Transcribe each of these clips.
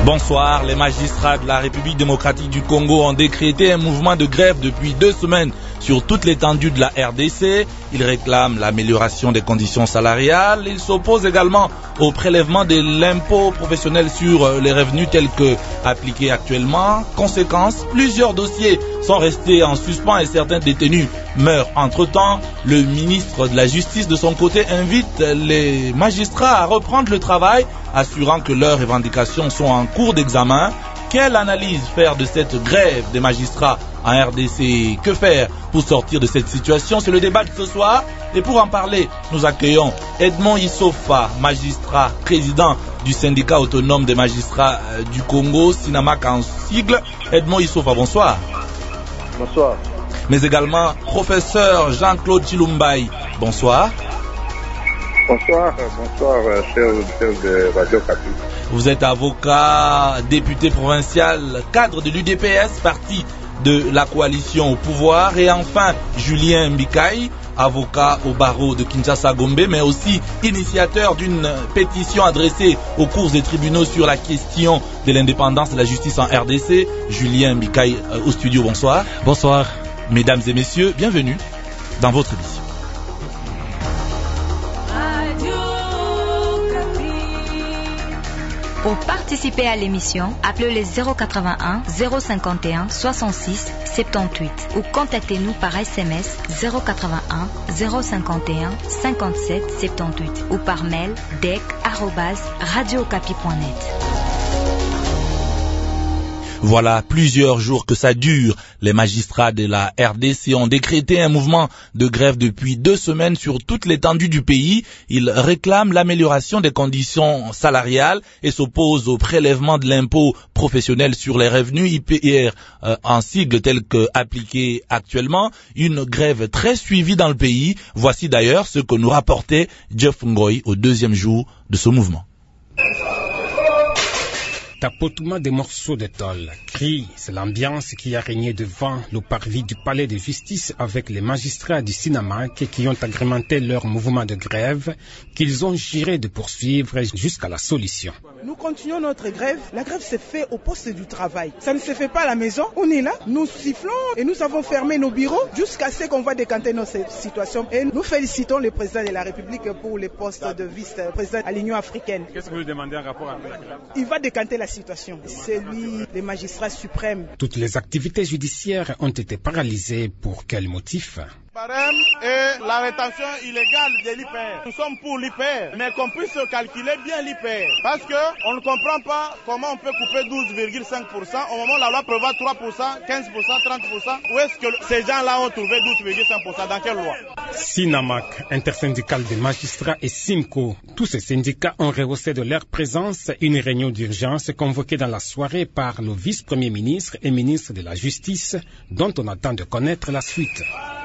Bonsoir, les magistrats de la République démocratique du Congo ont décrété un mouvement de grève depuis 2 semaines sur toute l'étendue de la RDC. Ils réclament l'amélioration des conditions salariales. Ils s'opposent également au prélèvement de l'impôt professionnel sur les revenus tel que appliqué actuellement. Conséquence, plusieurs dossiers sont restés en suspens et certains détenus meurent entre-temps. Le ministre de la Justice, de son côté, invite les magistrats à reprendre le travail, assurant que leurs revendications sont en cours d'examen. Quelle analyse faire de cette grève des magistrats en RDC? Que faire pour sortir de cette situation? C'est le débat de ce soir. Et pour en parler, nous accueillons Edmond Issofa, magistrat, président du syndicat autonome des magistrats du Congo, SINAMAC en sigle. Edmond Issofa, bonsoir. Bonsoir. Mais également professeur Jean-Claude Chilumbaï, bonsoir. Bonsoir, cher auditeur de Radio Kapi. Vous êtes avocat, député provincial, cadre de l'UDPS, parti de la coalition au pouvoir. Et enfin, Julien Mbikaï, avocat au barreau de Kinshasa-Gombe, mais aussi initiateur d'une pétition adressée aux cours et tribunaux sur la question de l'indépendance de la justice en RDC. Julien Mbikaï au studio, bonsoir. Bonsoir. Mesdames et messieurs, bienvenue dans votre émission. Pour participer à l'émission, appelez les 081 051 66 78 ou contactez-nous par SMS 081 051 57 78 ou par mail dec@radiocapi.net. Voilà plusieurs jours que ça dure. Les magistrats de la RDC ont décrété un mouvement de grève depuis 2 semaines sur toute l'étendue du pays. Ils réclament l'amélioration des conditions salariales et s'opposent au prélèvement de l'impôt professionnel sur les revenus IPR en sigle tel que appliqué actuellement. Une grève très suivie dans le pays. Voici d'ailleurs ce que nous rapportait Jeff Ngoy au 2e jour de ce mouvement. Tapotement des morceaux de tôle, cris, c'est l'ambiance qui a régné devant le parvis du palais de justice avec les magistrats du SINAMAC qui ont agrémenté leur mouvement de grève qu'ils ont juré de poursuivre jusqu'à la solution. Nous continuons notre grève. La grève se fait au poste du travail. Ça ne se fait pas à la maison. On est là, nous sifflons et nous avons fermé nos bureaux jusqu'à ce qu'on va décanter nos situations. Et nous félicitons le président de la République pour le poste de vice-président à l'Union africaine. Qu'est-ce que vous demandez en rapport avec la grève? Il va décanter la situation. C'est lui, le magistrat suprême. Toutes les activités judiciaires ont été paralysées. Pour quel motif? Barème et la rétention illégale de l'IPR. Nous sommes pour l'IPR, mais qu'on puisse calculer bien l'IPR. Parce qu'on ne comprend pas comment on peut couper 12,5%. Au moment où la loi prévoit 3%, 15%, 30%. Où est-ce que ces gens-là ont trouvé 12,5%? Dans quelle loi? SINAMAC, intersyndical des magistrats, et SIMCO, tous ces syndicats ont rehaussé de leur présence une réunion d'urgence convoquée dans la soirée par le vice-premier ministre et ministre de la Justice, dont on attend de connaître la suite.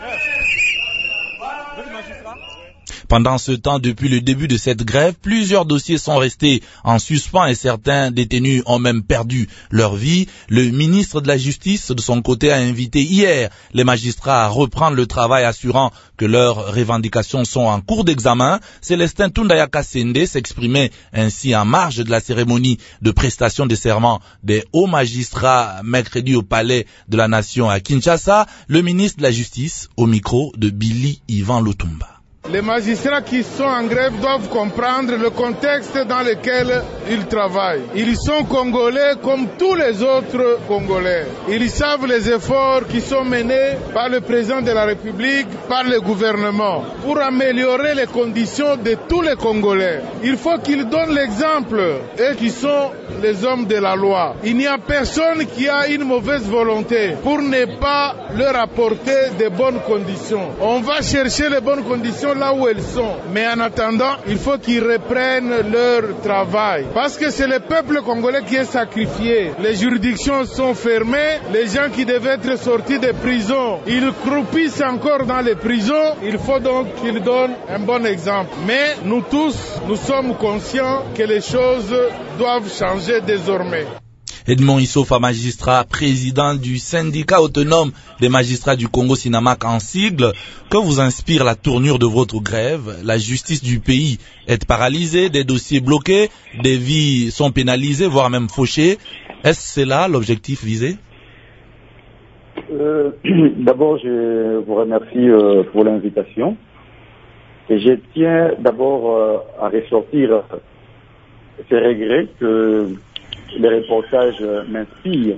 Pendant ce temps, depuis le début de cette grève, plusieurs dossiers sont restés en suspens et certains détenus ont même perdu leur vie. Le ministre de la Justice, de son côté, a invité hier les magistrats à reprendre le travail, assurant que leurs revendications sont en cours d'examen. Célestin Tundaya Kassende s'exprimait ainsi en marge de la cérémonie de prestation des serments des hauts magistrats mercredi au Palais de la Nation à Kinshasa. Le ministre de la Justice au micro de Billy Ivan Lutumba. Les magistrats qui sont en grève doivent comprendre le contexte dans lequel ils travaillent. Ils sont congolais comme tous les autres Congolais. Ils savent les efforts qui sont menés par le président de la République, par le gouvernement, pour améliorer les conditions de tous les Congolais. Il faut qu'ils donnent l'exemple, eux qui sont les hommes de la loi. Il n'y a personne qui a une mauvaise volonté pour ne pas leur apporter de bonnes conditions. On va chercher les bonnes conditions là où elles sont. Mais en attendant, il faut qu'ils reprennent leur travail. Parce que c'est le peuple congolais qui est sacrifié. Les juridictions sont fermées. Les gens qui devaient être sortis des prisons, ils croupissent encore dans les prisons. Il faut donc qu'ils donnent un bon exemple. Mais nous tous, nous sommes conscients que les choses doivent changer désormais. Edmond Issofa, magistrat, président du syndicat autonome des magistrats du Congo, SINAMAC en sigle. Que vous inspire la tournure de votre grève? La justice du pays est paralysée, des dossiers bloqués, des vies sont pénalisées, voire même fauchées. Est-ce là l'objectif visé? D'abord, je vous remercie pour l'invitation. Et je tiens d'abord à ressortir ces regrets que les reportages m'inspirent.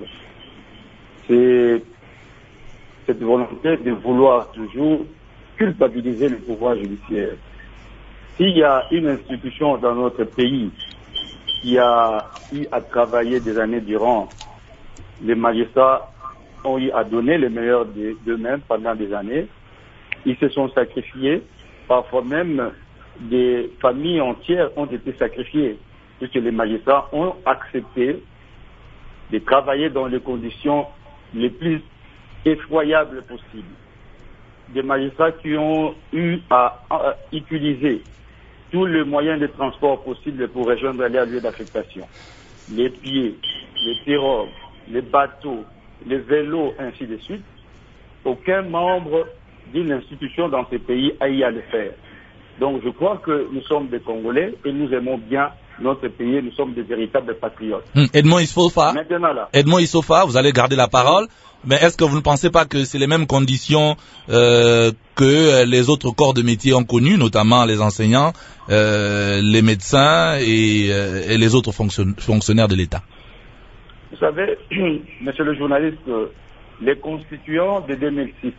C'est cette volonté de vouloir toujours culpabiliser le pouvoir judiciaire. S'il y a une institution dans notre pays qui a eu à travailler des années durant, les magistrats ont eu à donner le meilleur d'eux-mêmes pendant des années. Ils se sont sacrifiés. Parfois même, des familles entières ont été sacrifiées, puisque les magistrats ont accepté de travailler dans les conditions les plus effroyables possibles. Des magistrats qui ont eu à utiliser tous les moyens de transport possibles pour rejoindre leur lieu d'affectation. Les pieds, les pirogues, les bateaux, les vélos, ainsi de suite. Aucun membre d'une institution dans ce pays a eu à le faire. Donc je crois que nous sommes des Congolais et nous aimons bien notre pays, nous sommes des véritables patriotes. Edmond Issofa, Edmond Issofa, vous allez garder la parole, mais est-ce que vous ne pensez pas que c'est les mêmes conditions que les autres corps de métier ont connues, notamment les enseignants, les médecins et les autres fonctionnaires de l'État? Vous savez, monsieur le journaliste, les constituants de 2006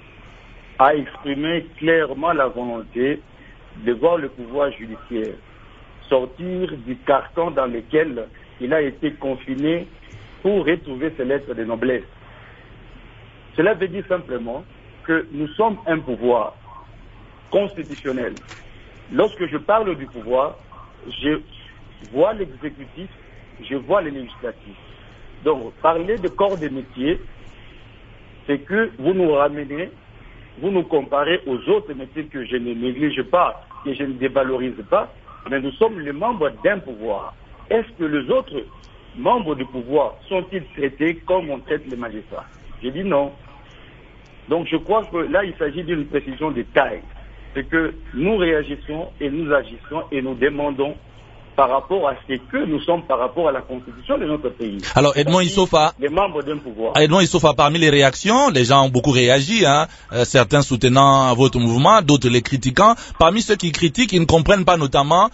a exprimé clairement la volonté de voir le pouvoir judiciaire sortir du carton dans lequel il a été confiné pour retrouver ses lettres de noblesse. Cela veut dire simplement que nous sommes un pouvoir constitutionnel. Lorsque je parle du pouvoir, je vois l'exécutif, je vois le législatif. Donc, parler de corps de métier, c'est que vous nous ramenez, vous nous comparez aux autres métiers que je ne néglige pas, que je ne dévalorise pas, mais nous sommes les membres d'un pouvoir. Est-ce que les autres membres du pouvoir sont-ils traités comme on traite les magistrats? Je dis non. Donc je crois que là, il s'agit d'une précision de taille. C'est que nous réagissons et nous agissons et nous demandons par rapport à ce que nous sommes par rapport à la constitution de notre pays. Alors Edmond Issofa, les membres d'un pouvoir. Edmond Issofa, parmi les réactions, les gens ont beaucoup réagi, certains soutenant votre mouvement, d'autres les critiquant. Parmi ceux qui critiquent, ils ne comprennent pas notamment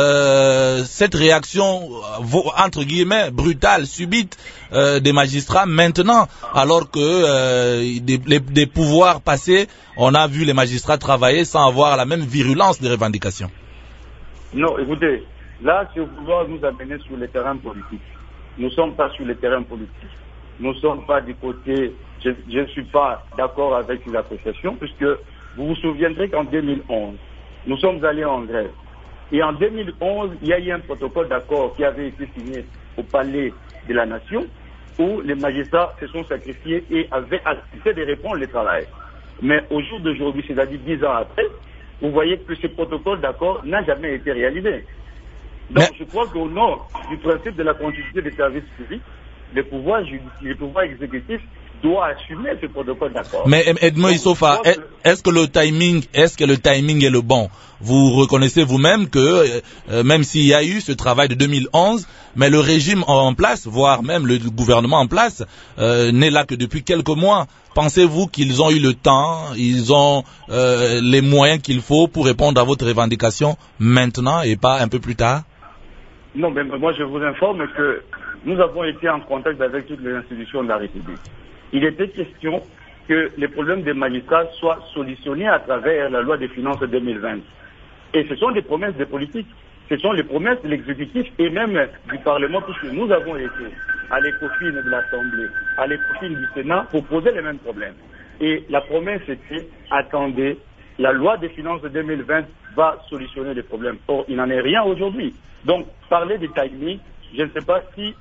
cette réaction entre guillemets brutale, subite des magistrats maintenant, alors que des pouvoirs passés, on a vu les magistrats travailler sans avoir la même virulence des revendications. Non, écoutez. Là, c'est vouloir nous amener sur le terrain politique. Nous ne sommes pas sur le terrain politique. Nous ne sommes pas du côté... Je ne suis pas d'accord avec l'association, puisque vous vous souviendrez qu'en 2011, nous sommes allés en grève. Et en 2011, il y a eu un protocole d'accord qui avait été signé au Palais de la Nation, où les magistrats se sont sacrifiés et avaient accepté de répondre au travail. Mais au jour d'aujourd'hui, c'est-à-dire 10 ans après, vous voyez que ce protocole d'accord n'a jamais été réalisé. Donc je crois qu'au nom du principe de la continuité des services publics, le pouvoir exécutif doit assumer ce protocole d'accord. Mais Edmond Issofa, est-ce que le timing est le bon? Vous reconnaissez vous-même que même s'il y a eu ce travail de 2011, mais le régime en place, voire même le gouvernement en place, n'est là que depuis quelques mois. Pensez-vous qu'ils ont eu le temps, ils ont les moyens qu'il faut pour répondre à votre revendication maintenant et pas un peu plus tard? Non, mais moi je vous informe que nous avons été en contact avec toutes les institutions de la République. Il était question que les problèmes des magistrats soient solutionnés à travers la loi des finances 2020. Et ce sont des promesses des politiques, ce sont les promesses de l'exécutif et même du Parlement, puisque nous avons été à l'ECOFIN de l'Assemblée, à l'ECOFIN du Sénat pour poser les mêmes problèmes. Et la promesse était, attendez, la loi des finances 2020 va solutionner les problèmes. Or, il n'en est rien aujourd'hui. Donc, parler de timing, je ne sais pas si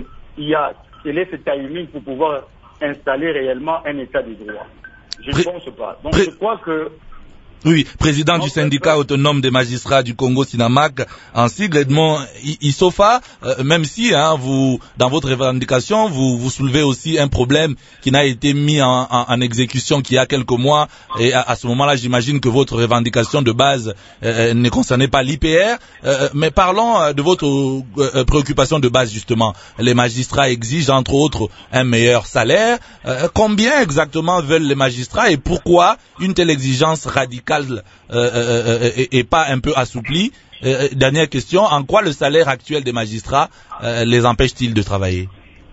quel est ce timing pour pouvoir installer réellement un état de droit. Je ne pense pas. Donc, je crois que Oui, président du syndicat autonome des magistrats du Congo, Sinamac, en sigle, Edmond Issofa, même si vous, dans votre revendication, vous soulevez aussi un problème qui n'a été mis en exécution qu'il y a quelques mois, et à ce moment-là, j'imagine que votre revendication de base ne concernait pas l'IPR, mais parlons de votre préoccupation de base, justement. Les magistrats exigent, entre autres, un meilleur salaire. Combien exactement veulent les magistrats et pourquoi une telle exigence radicale et pas un peu assoupli. Dernière question, en quoi le salaire actuel des magistrats les empêche-t-il de travailler?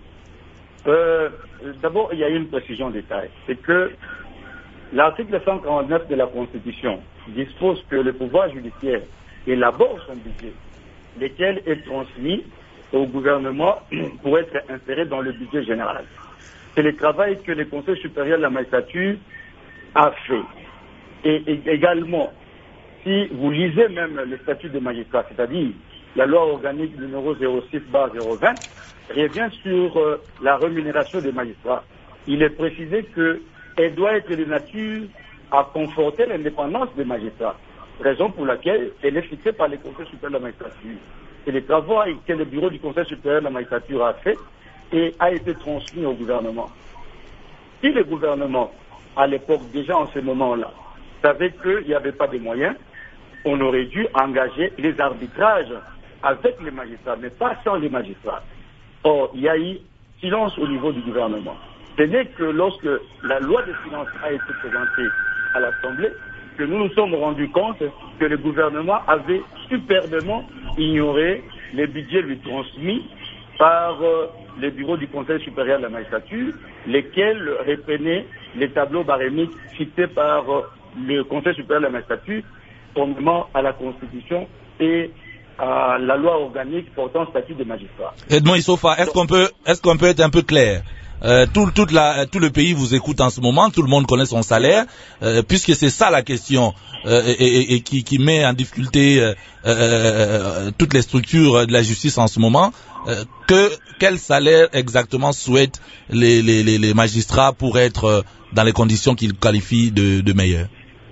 D'abord, il y a une précision détail. C'est que l'article 149 de la Constitution dispose que le pouvoir judiciaire élabore son budget, lequel est transmis au gouvernement pour être inséré dans le budget général. C'est le travail que le Conseil supérieur de la magistrature a fait. Et également, si vous lisez même le statut de magistrat, c'est-à-dire la loi organique numéro 06/020, revient sur la rémunération des magistrats. Il est précisé qu'elle doit être de nature à conforter l'indépendance des magistrats, raison pour laquelle elle est fixée par le Conseil supérieur de la magistrature. C'est le travail que le bureau du Conseil supérieur de la magistrature a fait et a été transmis au gouvernement. Si le gouvernement, à l'époque, déjà en ce moment-là, savait qu'il n'y avait pas de moyens, on aurait dû engager les arbitrages avec les magistrats, mais pas sans les magistrats. Or, il y a eu silence au niveau du gouvernement. Ce n'est que lorsque la loi de finances a été présentée à l'Assemblée que nous nous sommes rendus compte que le gouvernement avait superbement ignoré les budgets lui transmis par le bureau du Conseil supérieur de la magistrature, lesquels reprenaient les tableaux barémiques fixés par le Conseil supérieur de la magistrature, conformément à la Constitution et à la loi organique portant statut de magistrat. Edmond Issofa, est-ce qu'on peut être un peu clair? Tout le pays vous écoute en ce moment, tout le monde connaît son salaire, puisque c'est ça la question et qui met en difficulté toutes les structures de la justice en ce moment. Quel salaire exactement souhaitent les magistrats pour être dans les conditions qu'ils qualifient de meilleures?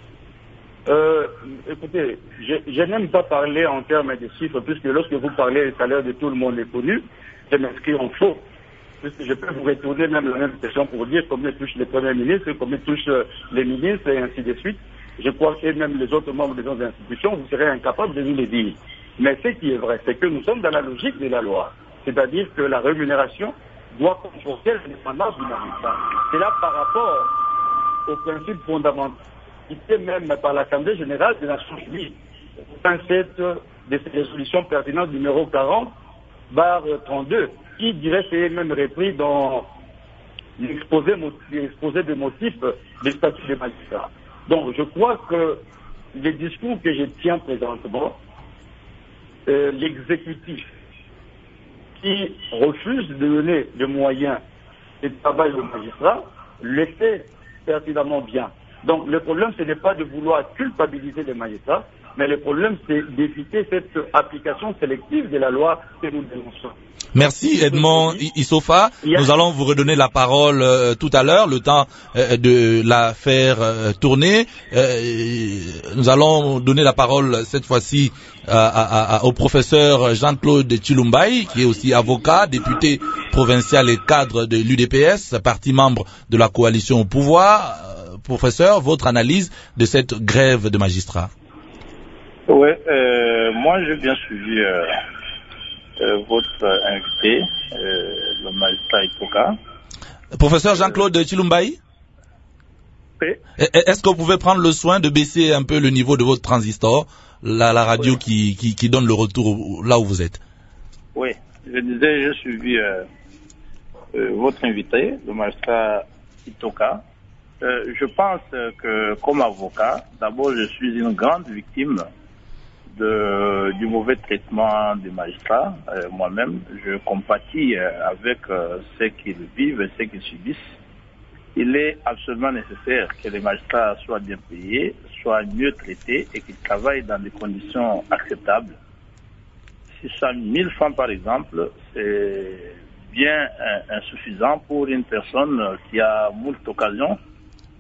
Écoutez, je n'aime pas parler en termes de chiffres, puisque lorsque vous parlez du salaire de tout le monde est connu, je m'inscris en faux. Puisque je peux vous retourner même la même question pour dire combien touchent les premiers ministres, combien touchent les ministres et ainsi de suite. Je crois que même les autres membres des autres institutions, vous serez incapables de nous les dire. Mais ce qui est vrai, c'est que nous sommes dans la logique de la loi. C'est-à-dire que la rémunération doit conforter l'indépendance du magistrat. C'est là par rapport au principe fondamental, cité même par l'Assemblée générale des Nations unies, dans cette de ces résolutions pertinentes numéro 40/32, qui dirait c'est même repris dans l'exposé des motifs des statuts des magistrats. Donc je crois que les discours que je tiens présentement, l'exécutif qui refuse de donner des moyens et de travail aux magistrats, le fait pertinemment bien. Donc le problème, ce n'est pas de vouloir culpabiliser les magistrats, mais le problème, c'est d'éviter cette application sélective de la loi que nous dénonçons. Merci Edmond Issofa. Nous allons vous redonner la parole tout à l'heure, le temps de la faire tourner. Nous allons donner la parole cette fois-ci au professeur Jean-Claude Chilumbayi, qui est aussi avocat, député provincial et cadre de l'UDPS, parti membre de la coalition au pouvoir. Professeur, votre analyse de cette grève de magistrats? Oui, moi j'ai bien suivi votre invité, le magistrat Itoka. Professeur Jean-Claude Chilumbayi? Oui. Est-ce que vous pouvez prendre le soin de baisser un peu le niveau de votre transistor, la radio qui donne le retour là où vous êtes? Oui, je disais, j'ai suivi votre invité, le magistrat Itoka. Je pense que comme avocat, d'abord je suis une grande victime du mauvais traitement des magistrats. Moi-même, je compatis avec ceux qui le vivent et ceux qui subissent. Il est absolument nécessaire que les magistrats soient bien payés, soient mieux traités et qu'ils travaillent dans des conditions acceptables. 600 000 francs par exemple, c'est bien insuffisant pour une personne qui a moult occasions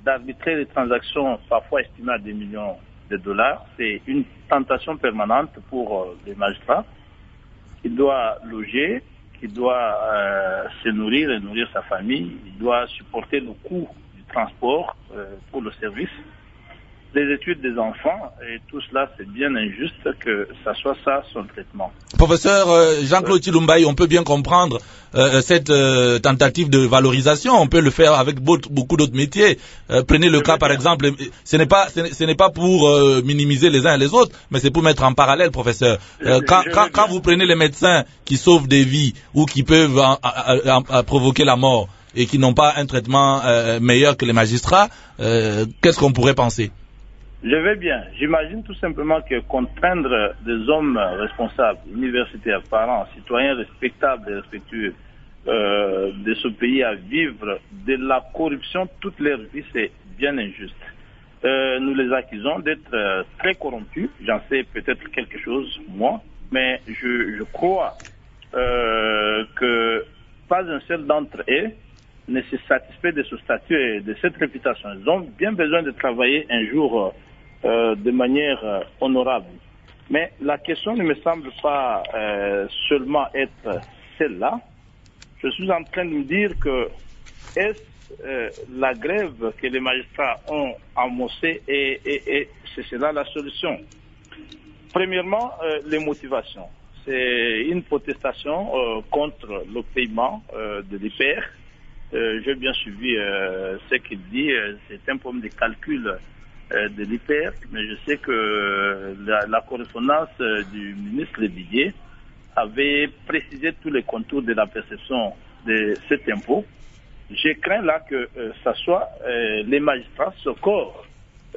d'arbitrer les transactions parfois estimées à des millions de dollars. C'est une tentation permanente pour les magistrats qui doit loger, qui doit se nourrir et nourrir sa famille. Il doit supporter le coût du transport pour le service, les études des enfants, et tout cela, c'est bien injuste que ça soit ça son traitement. Professeur Jean-Claude Chilumbaï, on peut bien comprendre cette tentative de valorisation. On peut le faire avec beaucoup d'autres métiers. Prenez le cas, par exemple, ce n'est pas pour minimiser les uns et les autres, mais c'est pour mettre en parallèle, professeur. Quand vous prenez les médecins qui sauvent des vies ou qui peuvent provoquer la mort et qui n'ont pas un traitement meilleur que les magistrats, qu'est-ce qu'on pourrait penser? Je vais bien. J'imagine tout simplement que contraindre des hommes responsables, universitaires, parents, citoyens respectables et respectueux de ce pays à vivre de la corruption toute leur vie, c'est bien injuste. Nous les accusons d'être très corrompus. J'en sais peut-être quelque chose, moi, mais je crois que pas un seul d'entre eux ne se satisfait de ce statut et de cette réputation. Ils ont bien besoin de travailler un jour de manière honorable. Mais la question ne me semble pas seulement être celle-là. Je suis en train de me dire que est-ce la grève que les magistrats ont amorcée et c'est cela la solution. Premièrement, les motivations. C'est une protestation contre le paiement de l'IPR. J'ai bien suivi ce qu'il dit. C'est un problème de calcul de l'IPR, mais je sais que la correspondance du ministre Lébidier avait précisé tous les contours de la perception de cet impôt. Je crains là que ça soit les magistrats, ce corps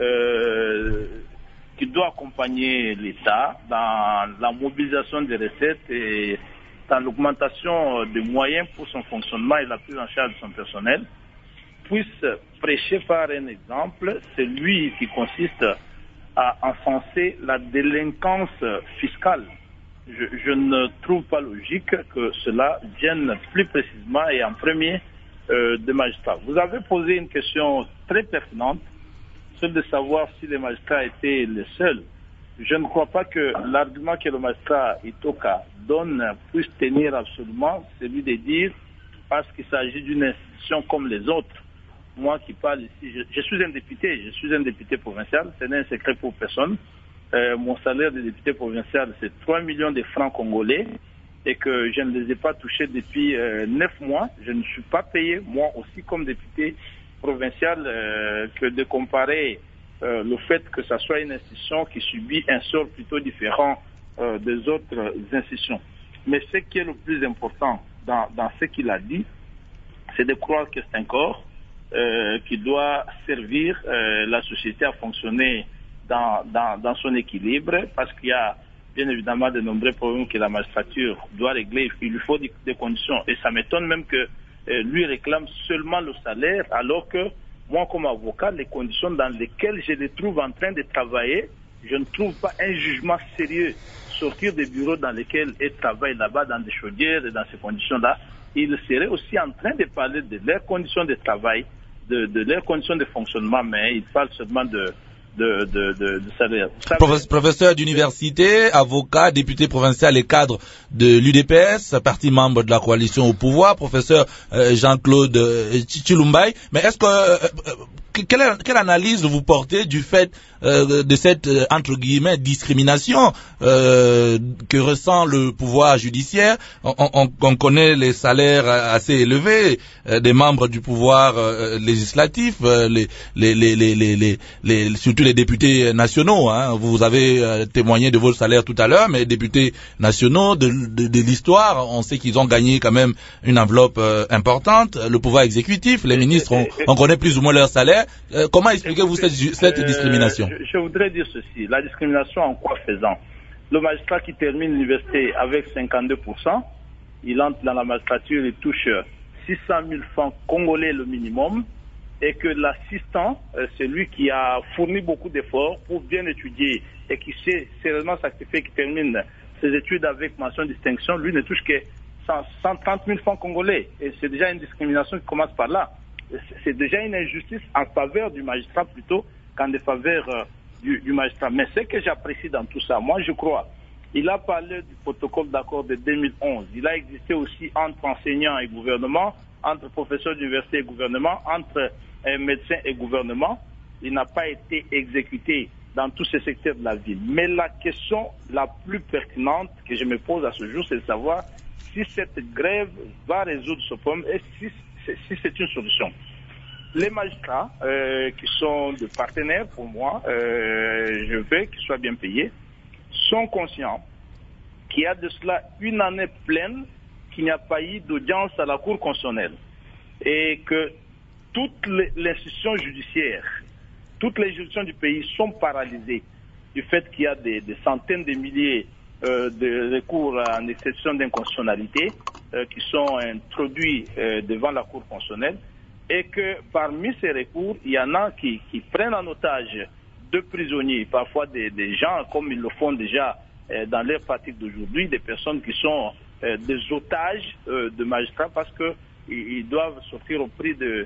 qui doit accompagner l'État dans la mobilisation des recettes et dans l'augmentation des moyens pour son fonctionnement et la prise en charge de son personnel, puisse prêcher par un exemple, celui qui consiste à encenser la délinquance fiscale. Je ne trouve pas logique que cela vienne plus précisément et en premier des magistrats. Vous avez posé une question très pertinente, celle de savoir si les magistrats étaient les seuls. Je ne crois pas que l'argument que le magistrat Itoka donne puisse tenir absolument, celui de dire parce qu'il s'agit d'une institution comme les autres. Moi qui parle ici, je suis un député provincial, ce n'est un secret pour personne. Mon salaire de député provincial, c'est 3 millions de francs congolais et que je ne les ai pas touchés depuis 9 mois. Je ne suis pas payé, moi aussi comme député provincial, que de comparer le fait que ça soit une institution qui subit un sort plutôt différent des autres institutions. Mais ce qui est le plus important dans ce qu'il a dit, c'est de croire que c'est un corps qui doit servir la société à fonctionner dans son équilibre, parce qu'il y a bien évidemment de nombreux problèmes que la magistrature doit régler. Il lui faut des conditions. Et ça m'étonne même que lui réclame seulement le salaire, alors que moi, comme avocat, les conditions dans lesquelles je les trouve en train de travailler, je ne trouve pas un jugement sérieux. Sortir des bureaux dans lesquels ils travaillent là-bas, dans des chaudières et dans ces conditions-là, ils seraient aussi en train de parler de leurs conditions de travail, de leurs conditions de fonctionnement, mais ils parlent seulement de salaire. Professeur d'université, avocat, député provincial et cadre de l'UDPS, parti membre de la coalition au pouvoir, professeur Jean-Claude Chilumbaï. Mais est-ce que quelle analyse vous portez du fait de cette entre guillemets discrimination que ressent le pouvoir judiciaire? On connaît les salaires assez élevés des membres du pouvoir législatif, surtout les députés nationaux. Hein. Vous avez témoigné de vos salaires tout à l'heure, mais députés nationaux de l'histoire, on sait qu'ils ont gagné quand même une enveloppe importante. Le pouvoir exécutif, les ministres, on connaît plus ou moins leur salaire. Comment expliquez-vous cette discrimination? Je voudrais dire ceci. La discrimination en quoi faisant? Le magistrat qui termine l'université avec 52%, il entre dans la magistrature, il touche 600 000 francs congolais le minimum, et que l'assistant, celui qui a fourni beaucoup d'efforts pour bien étudier et qui s'est sérieusement sacrifié, qui termine ses études avec mention de distinction, lui ne touche que 130 000 francs congolais. Et c'est déjà une discrimination qui commence par là. c'est déjà une injustice en faveur du magistrat plutôt qu'en défaveur du magistrat. Mais ce que j'apprécie dans tout ça, moi je crois, il a parlé du protocole d'accord de 2011. Il a existé aussi entre enseignants et gouvernement, entre professeurs d'université et gouvernement, entre médecins et gouvernement. Il n'a pas été exécuté dans tous ces secteurs de la ville. Mais la question la plus pertinente que je me pose à ce jour, c'est de savoir si cette grève va résoudre ce problème et si c'est une solution. Les magistrats, qui sont des partenaires pour moi, je veux qu'ils soient bien payés, sont conscients qu'il y a de cela une année pleine qu'il n'y a pas eu d'audience à la Cour constitutionnelle et que toutes les institutions judiciaires, toutes les juridictions du pays sont paralysées du fait qu'il y a des centaines de milliers de recours en exception d'inconstitutionnalité qui sont introduits devant la Cour constitutionnelle et que parmi ces recours, il y en a qui prennent en otage de prisonniers, parfois des gens comme ils le font déjà dans leur pratique d'aujourd'hui, des personnes qui sont des otages de magistrats parce qu'ils doivent sortir au prix de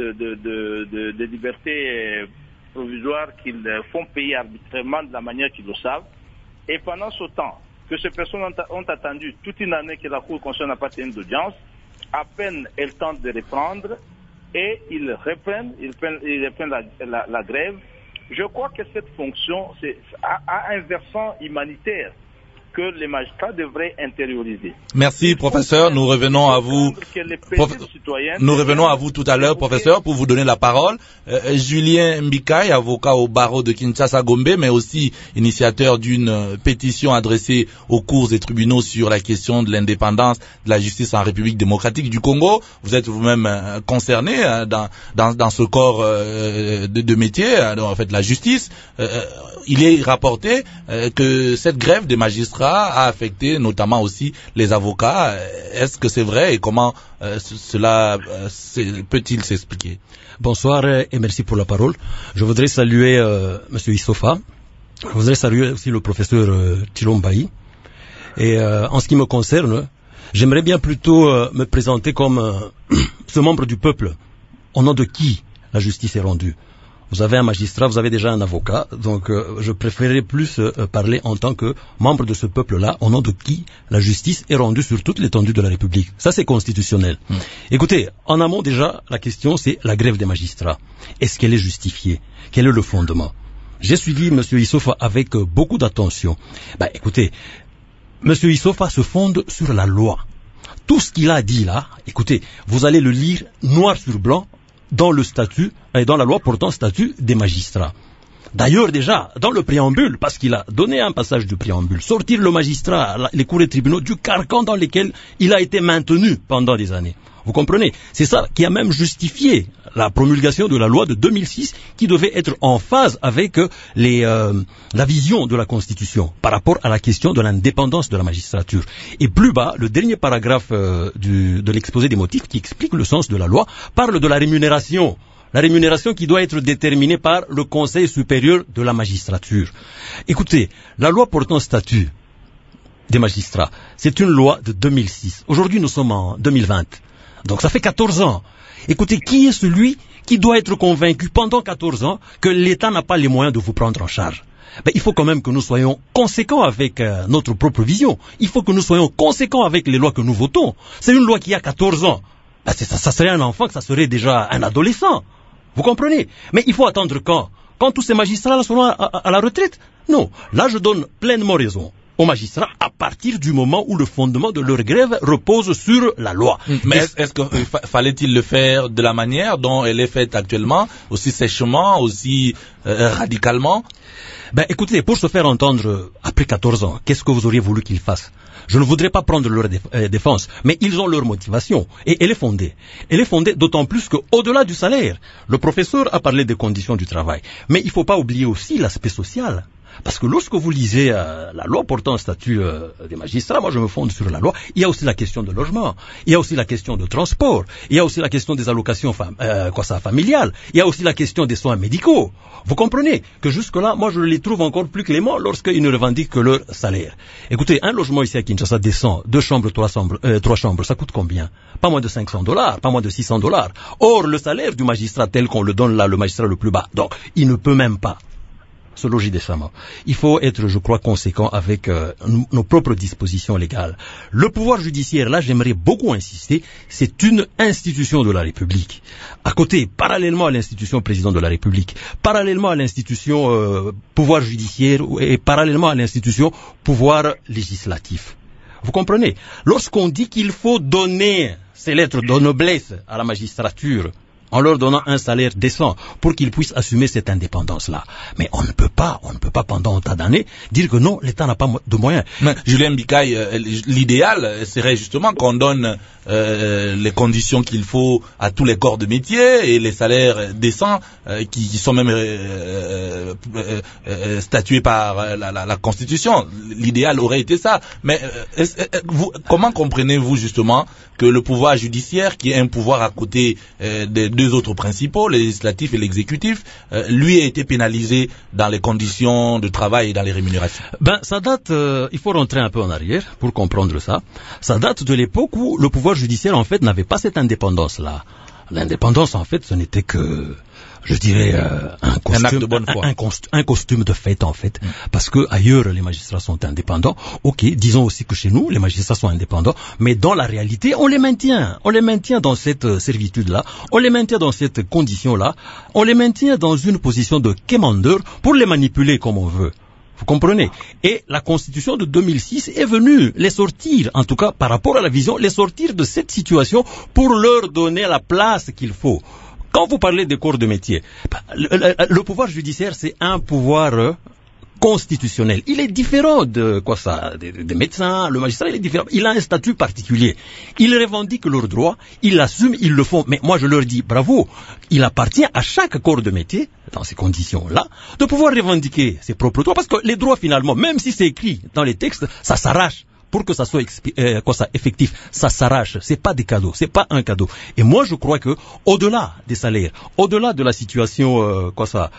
libertés provisoires qu'ils font payer arbitrairement de la manière qu'ils le savent. Et pendant ce temps que ces personnes ont attendu toute une année que la Cour constitutionnelle n'a pas tenu d'audience, à peine elles tentent de reprendre et ils reprennent la grève. Je crois que cette fonction a un versant humanitaire que les magistrats devraient intérioriser. Merci, professeur. Nous revenons à vous. Nous revenons à vous tout à l'heure, professeur, pour vous donner la parole. Julien Mbikaï, avocat au barreau de Kinshasa-Gombe, mais aussi initiateur d'une pétition adressée aux cours et tribunaux sur la question de l'indépendance de la justice en République démocratique du Congo. Vous êtes vous-même concerné dans ce corps de métier, en fait, la justice. Il est rapporté que cette grève des magistrats a affecté notamment aussi les avocats. Est-ce que c'est vrai et comment cela peut-il s'expliquer? Bonsoir et merci pour la parole. Je voudrais saluer Monsieur Issofa. Je voudrais saluer aussi le professeur Chilombaï. Et en ce qui me concerne, j'aimerais bien plutôt me présenter comme ce membre du peuple, au nom de qui la justice est rendue. Vous avez un magistrat, vous avez déjà un avocat, donc je préférerais plus parler en tant que membre de ce peuple-là, au nom de qui la justice est rendue sur toute l'étendue de la République. Ça, c'est constitutionnel. Écoutez, en amont déjà, la question, c'est la grève des magistrats. Est-ce qu'elle est justifiée? Quel est le fondement? J'ai suivi M. Issofa avec beaucoup d'attention. Écoutez, M. Issofa se fonde sur la loi. Tout ce qu'il a dit là, écoutez, vous allez le lire noir sur blanc, dans le statut et dans la loi portant statut des magistrats. D'ailleurs déjà, dans le préambule, parce qu'il a donné un passage du préambule, sortir le magistrat, les cours et tribunaux du carcan dans lesquels il a été maintenu pendant des années. Vous comprenez? C'est ça qui a même justifié la promulgation de la loi de 2006 qui devait être en phase avec la vision de la Constitution par rapport à la question de l'indépendance de la magistrature. Et plus bas, le dernier paragraphe de l'exposé des motifs qui explique le sens de la loi parle de la rémunération. La rémunération qui doit être déterminée par le Conseil supérieur de la magistrature. Écoutez, la loi portant statut des magistrats, c'est une loi de 2006. Aujourd'hui, nous sommes en 2020. Donc ça fait 14 ans. Écoutez, qui est celui qui doit être convaincu pendant 14 ans que l'État n'a pas les moyens de vous prendre en charge? Il faut quand même que nous soyons conséquents avec notre propre vision. Il faut que nous soyons conséquents avec les lois que nous votons. C'est une loi qui a 14 ans. Ça serait un enfant, que ça serait déjà un adolescent. Vous comprenez? Mais il faut attendre quand? Quand tous ces magistrats seront à la retraite? Non. Là, je donne pleinement raison aux magistrats à partir du moment où le fondement de leur grève repose sur la loi. Mais est-ce que fallait-il le faire de la manière dont elle est faite actuellement, aussi sèchement, aussi radicalement? Écoutez, pour se faire entendre après 14 ans, qu'est-ce que vous auriez voulu qu'ils fassent? Je ne voudrais pas prendre leur défense, mais ils ont leur motivation, et elle est fondée. Elle est fondée d'autant plus qu'au-delà du salaire, le professeur a parlé des conditions du travail, mais il ne faut pas oublier aussi l'aspect social. Parce que lorsque vous lisez la loi portant un statut des magistrats, moi je me fonde sur la loi, il y a aussi la question de logement, il y a aussi la question de transport, il y a aussi la question des allocations familiales, il y a aussi la question des soins médicaux. Vous comprenez que jusque-là, moi je les trouve encore plus cléments lorsqu'ils ne revendiquent que leur salaire. Écoutez, un logement ici à Kinshasa décent, 2 chambres, 3 chambres, ça coûte combien? Pas moins de $500, pas moins de $600. Or, le salaire du magistrat tel qu'on le donne là, le magistrat le plus bas, donc il ne peut même pas se loger décemment. Il faut être, je crois, conséquent avec nos propres dispositions légales. Le pouvoir judiciaire, là, j'aimerais beaucoup insister, c'est une institution de la République. À côté, parallèlement à l'institution président de la République, parallèlement à l'institution pouvoir judiciaire et parallèlement à l'institution pouvoir législatif. Vous comprenez? Lorsqu'on dit qu'il faut donner ces lettres de noblesse à la magistrature, en leur donnant un salaire décent pour qu'ils puissent assumer cette indépendance-là. Mais on ne peut pas pendant un tas d'années dire que non, l'État n'a pas de moyens. Mais, Julien Mbikaï, l'idéal serait justement qu'on donne les conditions qu'il faut à tous les corps de métier et les salaires décents qui sont même statués par la Constitution. L'idéal aurait été ça. Mais comment comprenez-vous justement que le pouvoir judiciaire, qui est un pouvoir à côté des 2 autres principaux, le législatif et l'exécutif, lui a été pénalisé dans les conditions de travail et dans les rémunérations? Ça date, il faut rentrer un peu en arrière pour comprendre ça. Ça date de l'époque où le pouvoir judiciaire, en fait, n'avait pas cette indépendance-là. L'indépendance, en fait, ce n'était que, je dirais, un costume de fête, en fait. Parce que ailleurs, les magistrats sont indépendants. Ok, disons aussi que chez nous, les magistrats sont indépendants. Mais dans la réalité, on les maintient. On les maintient dans cette servitude-là. On les maintient dans cette condition-là. On les maintient dans une position de quémandeur pour les manipuler comme on veut. Vous comprenez? Et la Constitution de 2006 est venue les sortir, en tout cas par rapport à la vision, les sortir de cette situation pour leur donner la place qu'il faut. Quand vous parlez des corps de métier, le pouvoir judiciaire, c'est un pouvoir constitutionnel. Il est différent des médecins, le magistrat, il est différent. Il a un statut particulier. Ils revendiquent leurs droits, ils l'assument, ils le font. Mais moi, je leur dis bravo. Il appartient à chaque corps de métier, dans ces conditions-là, de pouvoir revendiquer ses propres droits. Parce que les droits, finalement, même si c'est écrit dans les textes, ça s'arrache. Pour que ça soit effectif, ça s'arrache. C'est pas des cadeaux, c'est pas un cadeau. Et moi, je crois que au-delà des salaires, au-delà de la situation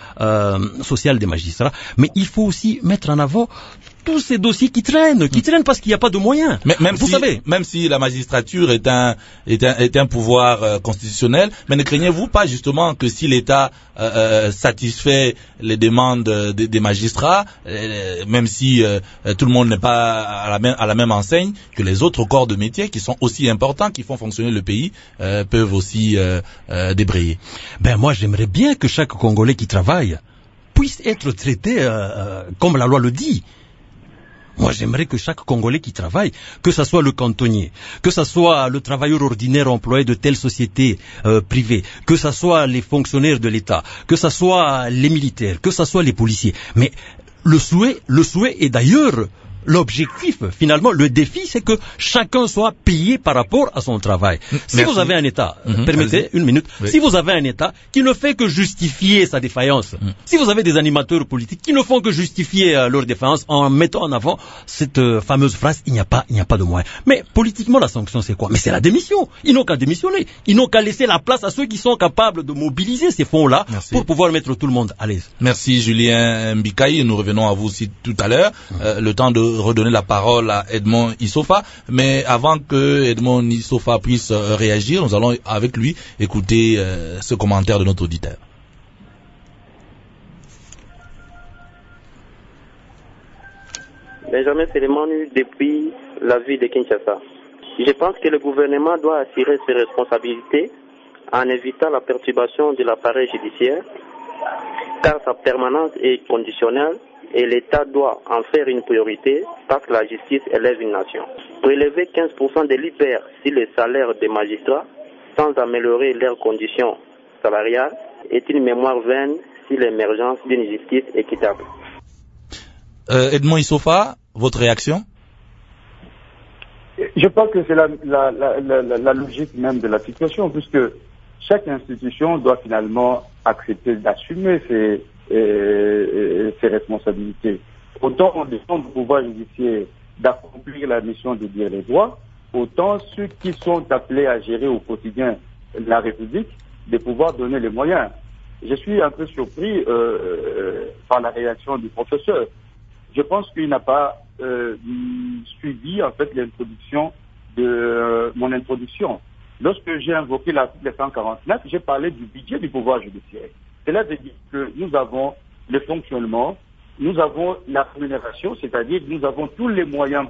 sociale des magistrats, mais il faut aussi mettre en avant tous ces dossiers qui traînent parce qu'il n'y a pas de moyens. Mais même si la magistrature est un pouvoir constitutionnel, mais ne craignez-vous pas justement que si l'État satisfait les demandes des magistrats, même si tout le monde n'est pas à la même enseigne, que les autres corps de métier qui sont aussi importants, qui font fonctionner le pays, peuvent aussi débrayer? Moi, j'aimerais bien que chaque Congolais qui travaille puisse être traité comme la loi le dit. Moi, j'aimerais que chaque Congolais qui travaille, que ce soit le cantonnier, que ce soit le travailleur ordinaire employé de telle société privée, que ce soit les fonctionnaires de l'État, que ce soit les militaires, que ce soit les policiers. Mais le souhait est d'ailleurs l'objectif, finalement, le défi, c'est que chacun soit payé par rapport à son travail. Si vous avez un État, permettez une minute, si vous avez un État qui ne fait que justifier sa défaillance, si vous avez des animateurs politiques qui ne font que justifier leur défaillance en mettant en avant cette fameuse phrase, il n'y a pas de moyens. Mais politiquement, la sanction, c'est quoi? Mais c'est la démission. Ils n'ont qu'à démissionner. Ils n'ont qu'à laisser la place à ceux qui sont capables de mobiliser ces fonds-là pour pouvoir mettre tout le monde à l'aise. Merci Julien Mbikaï. Nous revenons à vous aussi tout à l'heure. Le temps de redonner la parole à Edmond Issofa, mais avant que Edmond Issofa puisse réagir, nous allons avec lui écouter ce commentaire de notre auditeur. Benjamin Sélémanu depuis la ville de Kinshasa. Je pense que le gouvernement doit assurer ses responsabilités en évitant la perturbation de l'appareil judiciaire, car sa permanence est conditionnelle et l'État doit en faire une priorité parce que la justice élève une nation. Prélever 15% de l'IPR sur les salaires des magistrats sans améliorer leurs conditions salariales est une mémoire vaine sur l'émergence d'une justice équitable. Edmond Issofa, votre réaction? Je pense que c'est la logique même de la situation, puisque chaque institution doit finalement accepter d'assumer ses responsabilités. Autant on demande au pouvoir judiciaire d'accomplir la mission de dire les droits, autant ceux qui sont appelés à gérer au quotidien la République, de pouvoir donner les moyens. Je suis un peu surpris par la réaction du professeur. Je pense qu'il n'a pas suivi en fait l'introduction de mon introduction. Lorsque j'ai invoqué l'article 149, j'ai parlé du budget du pouvoir judiciaire. Cela veut dire que nous avons le fonctionnement, nous avons la rémunération, c'est-à-dire que nous avons tous les moyens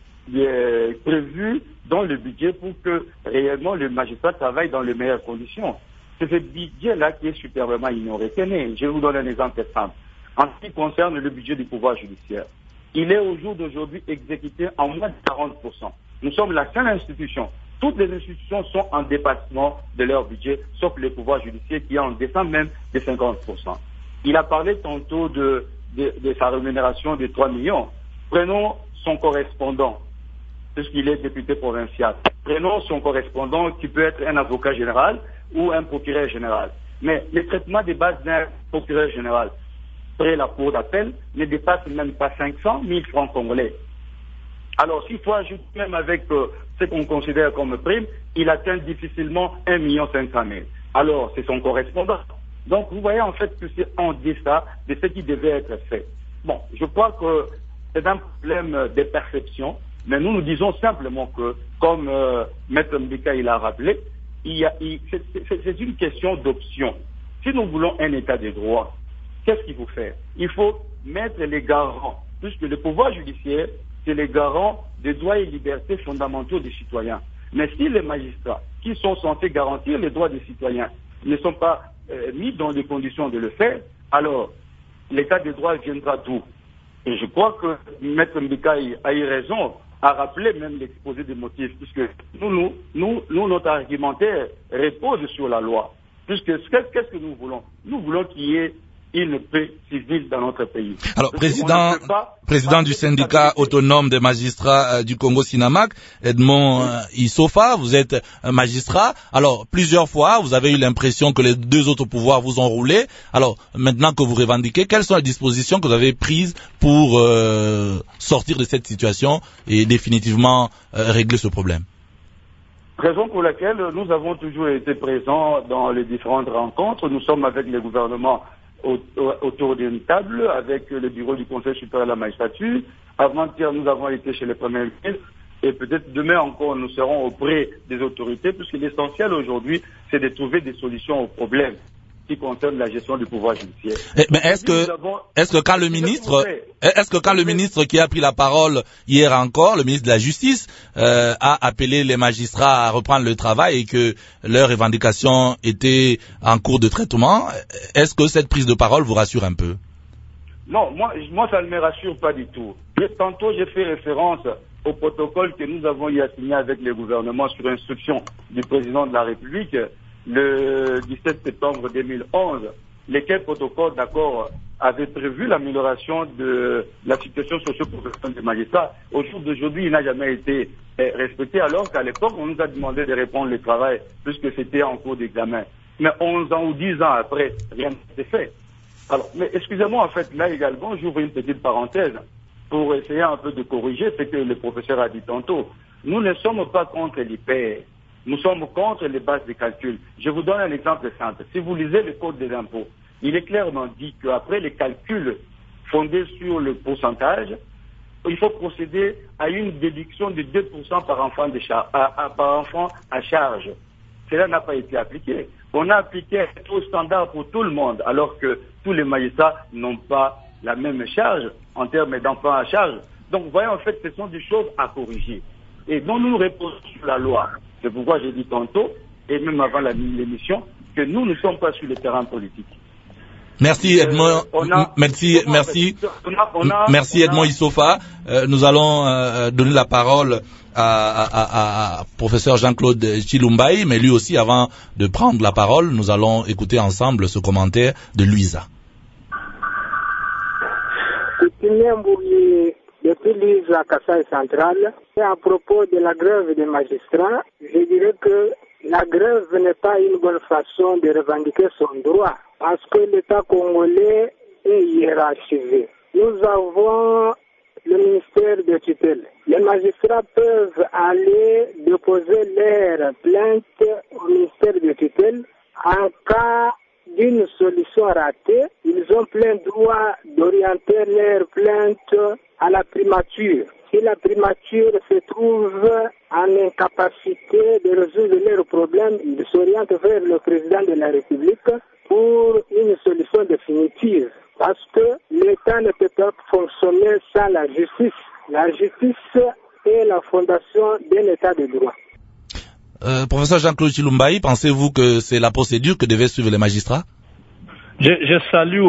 prévus dans le budget pour que réellement le magistrat travaille dans les meilleures conditions. C'est ce budget-là qui est superbement ignoré. Tenez, je vous donne un exemple simple. En ce qui concerne le budget du pouvoir judiciaire, il est au jour d'aujourd'hui exécuté en moins de 40%. Nous sommes la seule institution. Toutes les institutions sont en dépassement de leur budget, sauf le pouvoir judiciaire qui est en descente même de 50%. Il a parlé tantôt de sa rémunération de 3 millions. Prenons son correspondant, puisqu'il est député provincial. Prenons son correspondant qui peut être un avocat général ou un procureur général. Mais le traitement des bases d'un procureur général près la cour d'appel ne dépasse même pas 500 000 francs congolais. Alors, s'il faut ajouter même avec ce qu'on considère comme prime, il atteint difficilement 1 500 000. Alors, c'est son correspondant. Donc, vous voyez en fait que c'est en deçà de ce qui devait être fait. Bon, je crois que c'est un problème de perception, mais nous disons simplement que, comme Maître Mbika il a rappelé, c'est une question d'option. Si nous voulons un état de droit, qu'est-ce qu'il faut faire? Il faut mettre les garants, puisque le pouvoir judiciaire, c'est les garants des droits et libertés fondamentaux des citoyens. Mais si les magistrats, qui sont censés garantir les droits des citoyens, ne sont pas mis dans les conditions de le faire, alors l'état de droit viendra d'où? Et je crois que Maître Mbika a eu raison à rappeler même l'exposé des motifs, puisque nous, notre argumentaire repose sur la loi. Puisque qu'est-ce que nous voulons? Nous voulons qu'il y ait une paix civile dans notre pays. Alors, président du syndicat autonome des magistrats du Congo Sinamac, Edmond Issofa, vous êtes un magistrat. Alors, plusieurs fois, vous avez eu l'impression que les deux autres pouvoirs vous ont roulé. Alors, maintenant que vous revendiquez, quelles sont les dispositions que vous avez prises pour sortir de cette situation et définitivement régler ce problème? Raison pour laquelle nous avons toujours été présents dans les différentes rencontres. Nous sommes avec les gouvernements autour d'une table avec le bureau du Conseil supérieur de la magistrature. Avant-hier, nous avons été chez le Premier ministre et peut-être demain encore, nous serons auprès des autorités, puisque l'essentiel aujourd'hui, c'est de trouver des solutions aux problèmes qui concernent la gestion du pouvoir judiciaire. Mais est-ce que quand le ministre qui a pris la parole hier encore, le ministre de la Justice, a appelé les magistrats à reprendre le travail et que leurs revendications étaient en cours de traitement, est-ce que cette prise de parole vous rassure un peu? Non, moi ça ne me rassure pas du tout. Tantôt j'ai fait référence au protocole que nous avons eu à signer avec le gouvernement sur instruction du président de la République le 17 septembre 2011, lesquels protocoles d'accord avaient prévu l'amélioration de la situation socio-professionnelle des magistrats. Au jour d'aujourd'hui, il n'a jamais été respecté, alors qu'à l'époque, on nous a demandé de répondre le travail, puisque c'était en cours d'examen. Mais 11 ans ou 10 ans après, rien n'a été fait. Alors, mais excusez-moi, en fait, là également, j'ouvre une petite parenthèse pour essayer un peu de corriger ce que le professeur a dit tantôt. Nous ne sommes pas contre l'IPR. Nous sommes contre les bases de calcul. Je vous donne un exemple simple. Si vous lisez le code des impôts, il est clairement dit qu'après les calculs fondés sur le pourcentage, il faut procéder à une déduction de 2% par enfant, par enfant à charge. Cela n'a pas été appliqué. On a appliqué un taux standard pour tout le monde, alors que tous les magistrats n'ont pas la même charge en termes d'enfants à charge. Donc, vous voyez, en fait, ce sont des choses à corriger. Et dont nous reposons sur la loi. C'est pourquoi j'ai dit tantôt, et même avant l'émission, que nous ne sommes pas sur le terrain politique. Merci Edmond, merci Edmond Issofa. Nous allons donner la parole à professeur Jean-Claude Chilumbaï, mais lui aussi, avant de prendre la parole, nous allons écouter ensemble ce commentaire de Louisa. Depuis l'ISA Kassai Centrale, et à propos de la grève des magistrats, je dirais que la grève n'est pas une bonne façon de revendiquer son droit, parce que l'État congolais est hiérarchisée. Nous avons le ministère de tutelle. Les magistrats peuvent aller déposer leur plainte au ministère de tutelle. En cas d'une solution ratée, ils ont plein droit d'orienter leur plainte à la primature. Si la primature se trouve en incapacité de résoudre leurs problèmes, ils s'orientent vers le président de la République pour une solution définitive. Parce que l'État ne peut pas fonctionner sans la justice. La justice est la fondation d'un État de droit. Professeur Jean-Claude Chilumbaï, pensez-vous que c'est la procédure que devaient suivre les magistrats? Je salue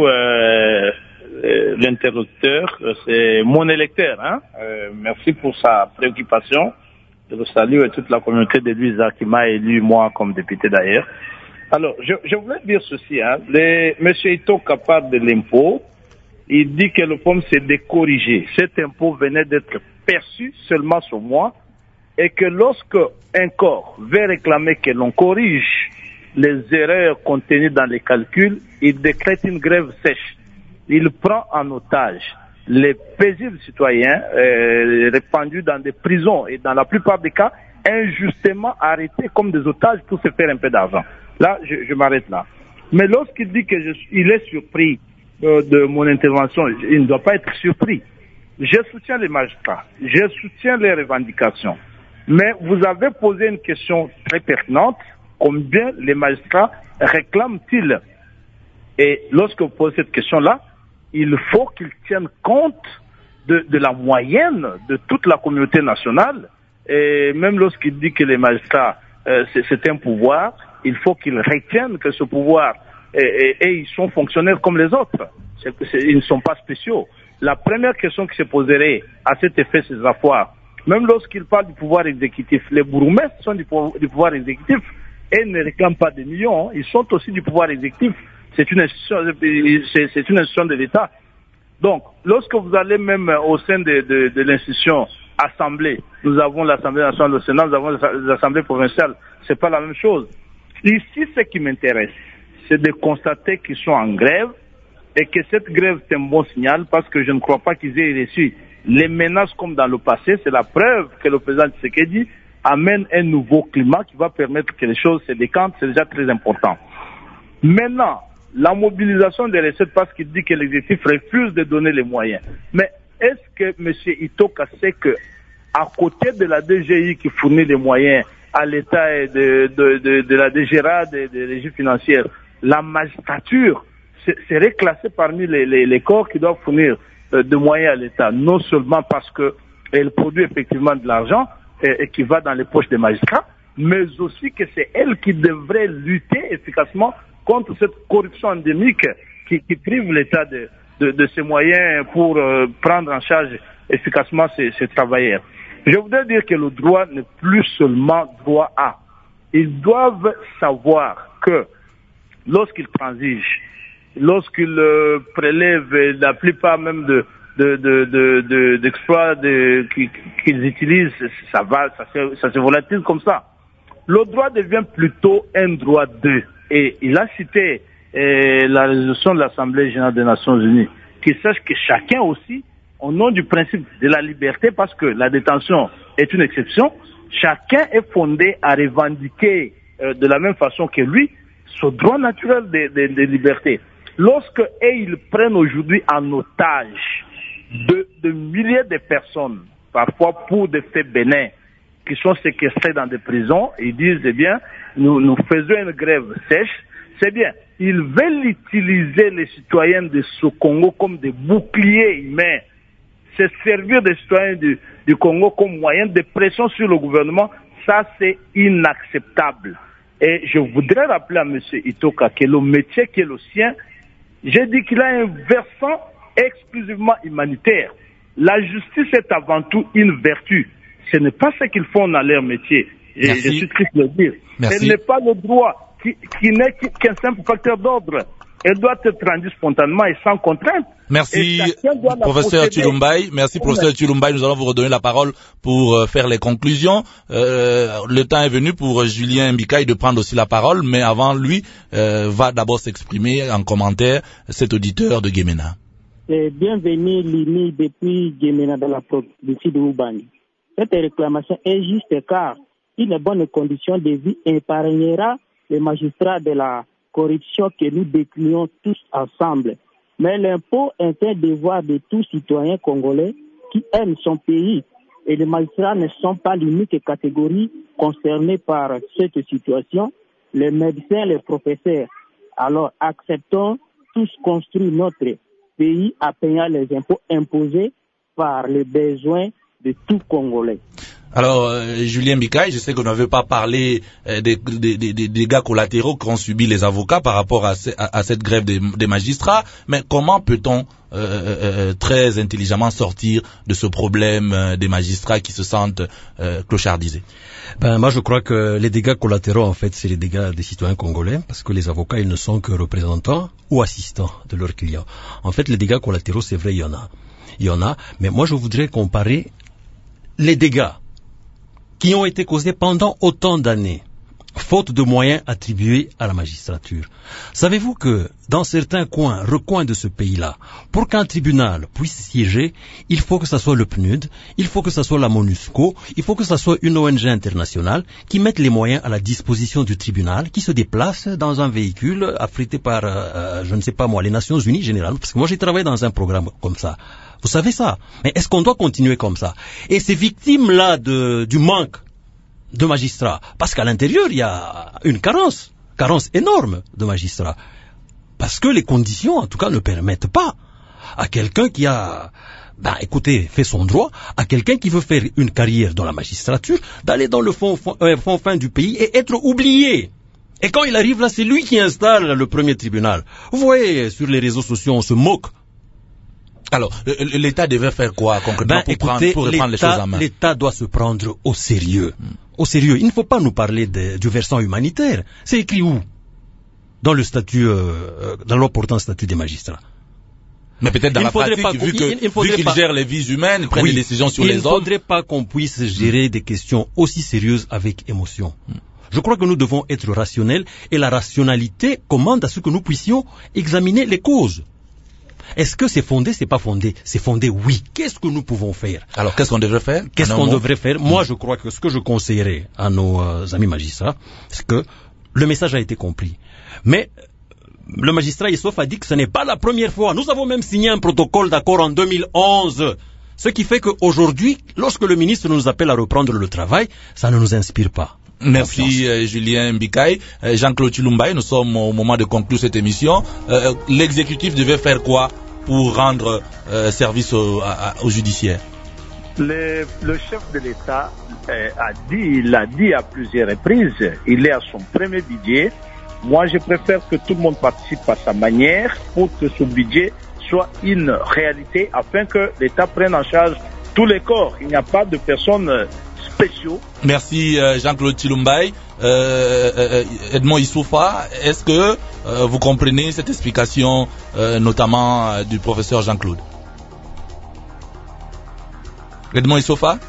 l'interlocuteur, c'est mon électeur. Merci pour sa préoccupation. Je le salue et toute la communauté de Luisa qui m'a élu, moi, comme député d'ailleurs. Alors, je voulais dire ceci. Monsieur Itoka parle de l'impôt. Il dit que le problème, c'est de corriger. Cet impôt venait d'être perçu seulement sur moi et que lorsque un corps veut réclamer que l'on corrige les erreurs contenues dans les calculs, il décrète une grève sèche. Il prend en otage les paisibles citoyens répandus dans des prisons et dans la plupart des cas injustement arrêtés comme des otages pour se faire un peu d'argent. Là, je m'arrête là. Mais lorsqu'il dit qu'il est surpris de mon intervention, il ne doit pas être surpris. Je soutiens les magistrats, je soutiens les revendications. Mais vous avez posé une question très pertinente. Combien les magistrats réclament-ils? Et lorsque vous posez cette question-là, il faut qu'ils tiennent compte de la moyenne de toute la communauté nationale. Et même lorsqu'il dit que les magistrats, c'est un pouvoir, il faut qu'ils retiennent que ce pouvoir, et ils sont fonctionnaires comme les autres. Ils ne sont pas spéciaux. La première question qui se poserait à cet effet, c'est de savoir, même lorsqu'ils parlent du pouvoir exécutif, les bourgmestres sont du pouvoir exécutif et ne réclament pas des millions, ils sont aussi du pouvoir exécutif. C'est une institution de l'État. Donc, lorsque vous allez même au sein de l'institution Assemblée, nous avons l'Assemblée nationale, le Sénat, nous avons les assemblées provinciales, c'est pas la même chose. Ici, ce qui m'intéresse, c'est de constater qu'ils sont en grève et que cette grève est un bon signal parce que je ne crois pas qu'ils aient reçu les menaces comme dans le passé. C'est la preuve que le président Tshisekedi amène un nouveau climat qui va permettre que les choses se décantent. C'est déjà très important. Maintenant, la mobilisation des recettes parce qu'il dit que l'exécutif refuse de donner les moyens. Mais est-ce que M. Itoka sait que à côté de la DGI qui fournit les moyens à l'État et de la DGRA, des régies financières, la magistrature serait classée parmi les corps qui doivent fournir des moyens à l'État, non seulement parce qu'elle produit effectivement de l'argent et qui va dans les poches des magistrats, mais aussi que c'est elle qui devrait lutter efficacement contre cette corruption endémique qui prive l'État de ses moyens pour prendre en charge efficacement ces travailleurs. Je voudrais dire que le droit n'est plus seulement droit à. Ils doivent savoir que lorsqu'ils transigent, lorsqu'ils prélèvent la plupart même d'exploits qu'ils utilisent, ça se volatile comme ça. Le droit devient plutôt un droit d'eux. Et il a cité la résolution de l'Assemblée générale des Nations Unies, qui sache que chacun aussi, au nom du principe de la liberté, parce que la détention est une exception, chacun est fondé à revendiquer de la même façon que lui ce droit naturel de liberté. Lorsque ils prennent aujourd'hui en otage de milliers de personnes, parfois pour des faits bénins, qui sont séquestrés dans des prisons, ils disent, eh bien, nous faisons une grève sèche, c'est bien. Ils veulent utiliser les citoyens de ce Congo comme des boucliers humains, se servir des citoyens du Congo comme moyen de pression sur le gouvernement, ça c'est inacceptable. Et je voudrais rappeler à M. Itoka que le métier qui est le sien, j'ai dit qu'il a un versant exclusivement humanitaire. La justice est avant tout une vertu. Ce n'est pas ce qu'ils font dans leur métier. Je suis triste de le dire. Ce n'est pas le droit qui n'est qu'un simple facteur d'ordre. elle doit être rendue spontanément et sans contrainte. Merci, professeur Chilumbaï. Merci, professeur Chilumbaï. Nous allons vous redonner la parole pour faire les conclusions. Le temps est venu pour Julien Mbikaï de prendre aussi la parole, mais avant lui, va d'abord s'exprimer en commentaire cet auditeur de Guémena. Bienvenue Lini depuis Guémena dans la province de Oubani. Cette réclamation est juste car une bonne condition de vie épargnera les magistrats de la corruption que nous déclinons tous ensemble. Mais l'impôt est un devoir de tout citoyen congolais qui aime son pays et les magistrats ne sont pas l'unique catégorie concernée par cette situation. Les médecins, les professeurs. Alors acceptons tous construire notre pays en payant les impôts imposés par les besoins de tout Congolais. Alors, Julien Mbikaï, je sais qu'on ne veut pas parler des dégâts collatéraux qu'ont subi les avocats par rapport à cette grève des magistrats, mais comment peut-on très intelligemment sortir de ce problème des magistrats qui se sentent clochardisés? Moi, je crois que les dégâts collatéraux, en fait, c'est les dégâts des citoyens congolais, parce que les avocats, ils ne sont que représentants ou assistants de leurs clients. En fait, les dégâts collatéraux, c'est vrai, il y en a, mais moi, je voudrais comparer les dégâts qui ont été causés pendant autant d'années, faute de moyens attribués à la magistrature. Savez-vous que dans certains recoins de ce pays-là, pour qu'un tribunal puisse siéger, il faut que ce soit le PNUD, il faut que ce soit la MONUSCO, il faut que ce soit une ONG internationale qui mette les moyens à la disposition du tribunal, qui se déplace dans un véhicule affrété par, je ne sais pas moi, les Nations Unies généralement, parce que moi j'ai travaillé dans un programme comme ça. Vous savez ça. Mais est-ce qu'on doit continuer comme ça? Et ces victimes-là du manque de magistrats, parce qu'à l'intérieur, il y a une carence énorme de magistrats. Parce que les conditions, en tout cas, ne permettent pas à quelqu'un qui a, fait son droit, à quelqu'un qui veut faire une carrière dans la magistrature, d'aller dans le fond fin du pays et être oublié. Et quand il arrive là, c'est lui qui installe le premier tribunal. Vous voyez, sur les réseaux sociaux, on se moque. Alors, l'État devait faire quoi concrètement pour reprendre les choses en main? L'État doit se prendre au sérieux. Au sérieux. Il ne faut pas nous parler du versant humanitaire. C'est écrit où? Dans le statut, dans l'opportun statut des magistrats. Mais peut-être dans la pratique, vu qu'ils gèrent les vies humaines, ils prennent des décisions sur les autres. Il ne faudrait pas qu'on puisse gérer des questions aussi sérieuses avec émotion. Je crois que nous devons être rationnels et la rationalité commande à ce que nous puissions examiner les causes. Est-ce que c'est fondé, c'est pas fondé? C'est fondé, oui. Qu'est-ce que nous pouvons faire? Alors, qu'est-ce qu'on devrait faire? Moi, je crois que ce que je conseillerais à nos amis magistrats, c'est que le message a été compris. Mais le magistrat Issouf a dit que ce n'est pas la première fois. Nous avons même signé un protocole d'accord en 2011. Ce qui fait qu'aujourd'hui, lorsque le ministre nous appelle à reprendre le travail, ça ne nous inspire pas. Merci Julien Mbikaï. Jean-Claude Chilumbaï, nous sommes au moment de conclure cette émission. L'exécutif devait faire quoi pour rendre service au judiciaire? Le chef de l'État l'a dit à plusieurs reprises, il est à son premier budget. Moi, je préfère que tout le monde participe à sa manière pour que ce budget soit une réalité afin que l'État prenne en charge tous les corps. Il n'y a pas de personnes spéciaux. Merci Jean-Claude Chilumbaï. Edmond Issoufa, est-ce que vous comprenez cette explication notamment du professeur Jean-Claude? Edmond Issoufa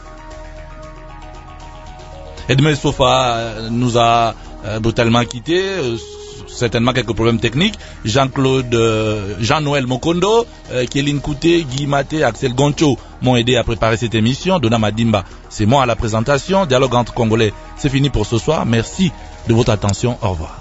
nous a brutalement quitté, certainement quelques problèmes techniques. Jean-Noël Mokondo, Kéline Kouté, Guy Maté, Axel Goncho m'ont aidé à préparer cette émission. Dona Madimba, c'est moi à la présentation. Dialogue entre Congolais, c'est fini pour ce soir. Merci de votre attention. Au revoir.